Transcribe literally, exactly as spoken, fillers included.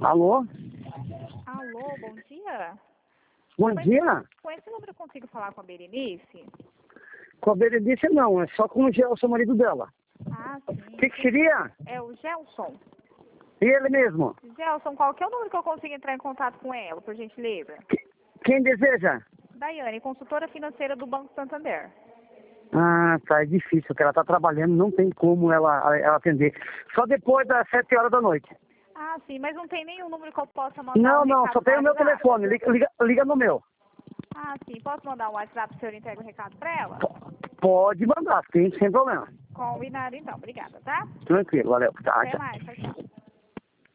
Alô? Alô, bom dia. Bom Com dia. esse, com esse número eu consigo falar com a Berenice? Com a Berenice não, é só com o Gelson, marido dela. Ah, O sim. que, que seria? É o Gelson. E ele mesmo? Gelson, qual que é o número que eu consigo entrar em contato com ela, por gentileza? Que- Quem deseja? Daiane, consultora financeira do Banco Santander. Ah, tá, é difícil, porque ela tá trabalhando, não tem como ela, ela atender. Só depois das sete horas da noite. Ah, sim, mas não tem nenhum número que eu possa mandar Não, um não, recado só tem o no meu WhatsApp? telefone, liga, liga, liga no meu. Ah, sim, posso mandar um WhatsApp se o senhor entrega o recado para ela? P- Pode mandar, tem sem problema. Combinado então, obrigada, tá? Tranquilo, valeu. Tá, Até tchau. mais, tchau, tchau.